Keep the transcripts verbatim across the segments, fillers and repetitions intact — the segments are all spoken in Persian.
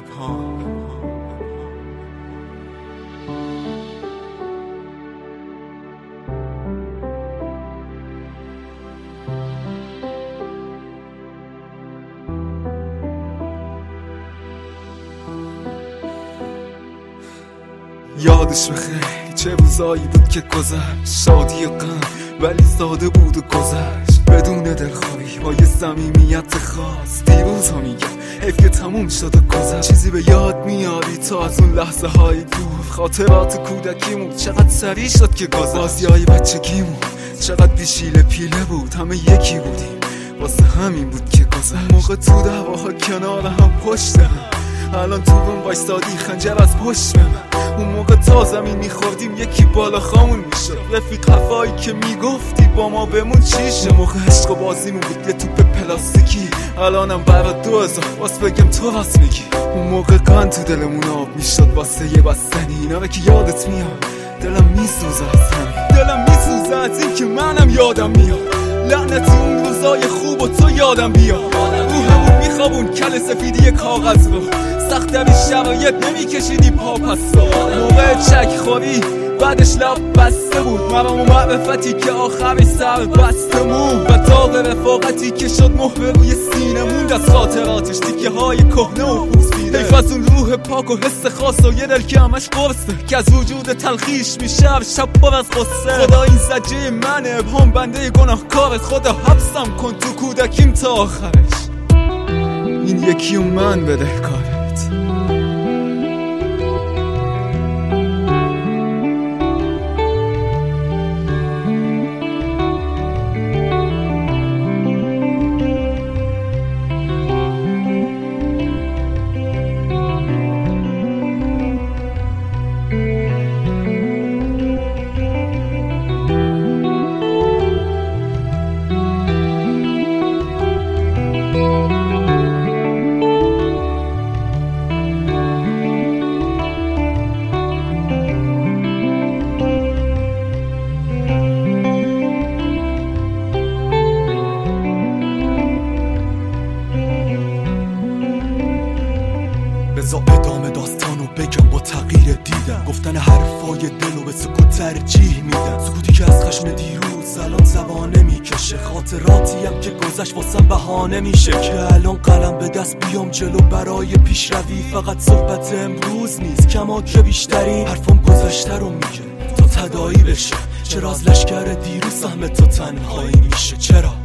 پام. یادش بخیر چه روزایی بود که گذشت، شادی و غم ولی ساده بود و گذشت بدون دلخواهی با یه صمیمیت خاص. دیروزا میگم حیف که تموم شد و گذشت. چیزی به یاد میاری تو از اون لحظه های دور، خاطرات کودکیمون چقدر سریع شد که گذشت. بازیای بچگیمون چقدر بیشیل پیله بود، همه یکی بودیم واسه همین بود که گذشت. موقع تو دعواها کنار هم پشت هم، الان تو روم وایستادی خنجر از پشت من. اون موقع تا زمین میخوردیم یکی بالا خامون میشد، رفیق حرفایی که میگفتی با ما بمون چیشه. موقع عشق و بازیمون بود یه توپ پلاستیکی، الانم برا دو هزار واسه بگم تو راست میگی. اون موقع قند تو دلمون آب میشد واسه یه بستنی، اینا که یادت میاد دلم میسوزه از همین. دلم میسوزه از این که منم یادم میاد لعنتی اون روزای خوب و تو یادم بیاد. رو همون میخوابون کل سفیدی کاغذ رو، سخت در شرایط نمیکشیدی پا پس رو. موقع چک خوری بعدش لب بسته بود، مرام و معرفتی که آخرش سر بستمون و داغ رفاقتی که شد مهر روی سینمون. از خاطراتش تیکه های کهنه و پوسیده، حیف از اون روح پاک و حس خاص و یه دل که همش قرصه که از وجود تلخیش میشه هر شب پر از قصه. خدا این سجه منه ابهام بنده گناهکارت، خدا حبسم کن تو کودکیم تا آخرش، این یکی و من بدهکارت. بذار ادامه داستانو بگم با تغییر دیدم، گفتن حرفای دلو به سکوت ترجیح میدم. سکوتی که از خشم دیروز الان زبانه میکشه، خاطراتی هم که گذشت واسم بهانه میشه که الان قلم به دست بیام جلو برای پیشروی. فقط صحبت امروز نیست کماکه بیشتری، حرفم گذشته رو میگه تا تداعی بشه. چرا از لشکر دیروز سهم تو تنهایی میشه؟ چرا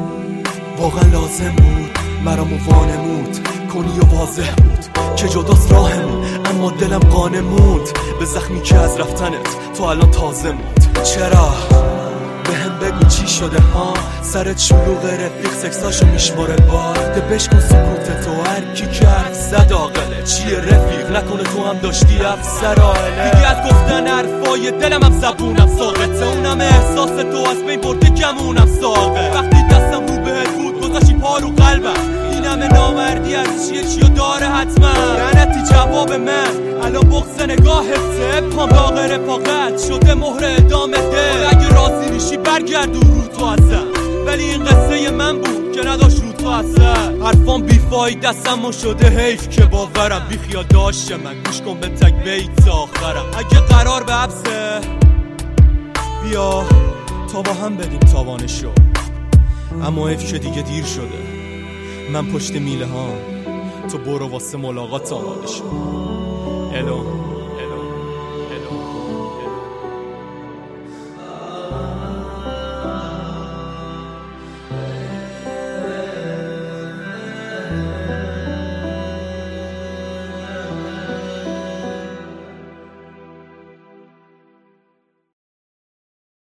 واقعا لازم بود مرامو وانمود کنی و واضح بود که جداست راهمون، اما دلم قانع موند به زخمی که از رفتنت تو الان تازه موند. چرا به هم بگو چی شده ها؟ سرت شلوغ رفیق سکساشو میشماره بار، ده بشکن سکوت تو هر کی که حرف زد عاقله. چیه رفیق نکنه تو هم داشتی افسر عائله؟ دیگه از گفتن حرفای دلم هم زبونم ساقطه، اونم احساس تو از بین برده گمونم ساقه. وقتی دستم رو بهت بود گذاشتی پا رو قلبم، این همه نامردی از چیه چیو داره حتما؟ لعنتی جواب من الان بغض نگاهته، پام داغ رفاقت شده مهر ادامه ده. اگه راضی میشی برگردو رو تو ازم، ولی این قصه من بود که نداشت رو تو اثر. حرفام بیفاید دستم و شده حیف که باورم، بی خیال داشت من گوش کن به تک بیت تا آخرم. اگه قرار به حبسه بیا تا با هم بدیم تاوانشو، اما حیف که دیگه دیر شده. من پشت میله ها، تو برو واسه ملاقات آماده شو. الو